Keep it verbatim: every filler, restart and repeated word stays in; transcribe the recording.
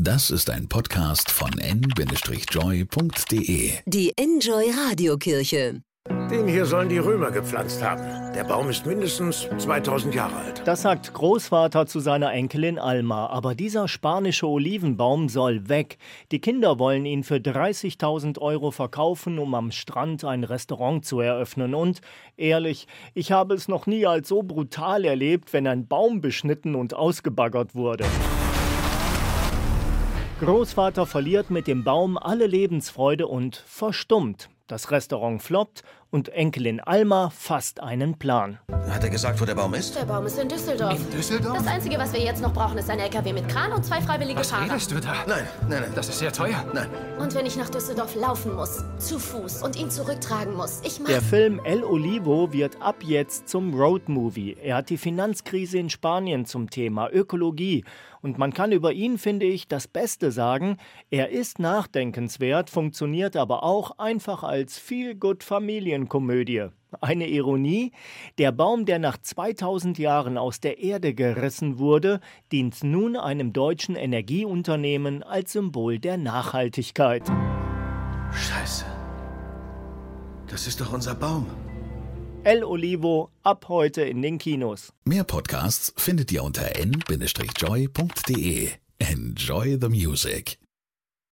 Das ist ein Podcast von en Bindestrich joy punkt de. Die Enjoy Radiokirche. Den hier sollen die Römer gepflanzt haben. Der Baum ist mindestens zweitausend Jahre alt. Das sagt Großvater zu seiner Enkelin Alma. Aber dieser spanische Olivenbaum soll weg. Die Kinder wollen ihn für dreißigtausend Euro verkaufen, um am Strand ein Restaurant zu eröffnen. Und ehrlich, ich habe es noch nie als so brutal erlebt, wenn ein Baum beschnitten und ausgebaggert wurde. Großvater verliert mit dem Baum alle Lebensfreude und verstummt. Das Restaurant floppt und Enkelin Alma fasst einen Plan. Hat er gesagt, wo der Baum ist? Der Baum ist in Düsseldorf. In Düsseldorf? Das Einzige, was wir jetzt noch brauchen, ist ein L K W mit Kran und zwei freiwillige Was Fahrer. redest du da? Nein, nein, nein. Das ist sehr teuer. Nein. Und wenn ich nach Düsseldorf laufen muss, zu Fuß und ihn zurücktragen muss, ich mach... Der Film El Olivo wird ab jetzt zum Roadmovie. Er hat die Finanzkrise in Spanien zum Thema, Ökologie. Und man kann über ihn, finde ich, das Beste sagen. Er ist nachdenkenswert, funktioniert aber auch einfach als Feel-Good-Familienkomödie. Eine Ironie? Der Baum, der nach zweitausend Jahren aus der Erde gerissen wurde, dient nun einem deutschen Energieunternehmen als Symbol der Nachhaltigkeit. Scheiße. Das ist doch unser Baum. El Olivo, ab heute in den Kinos. Mehr Podcasts findet ihr unter en Bindestrich joy punkt de. Enjoy the music.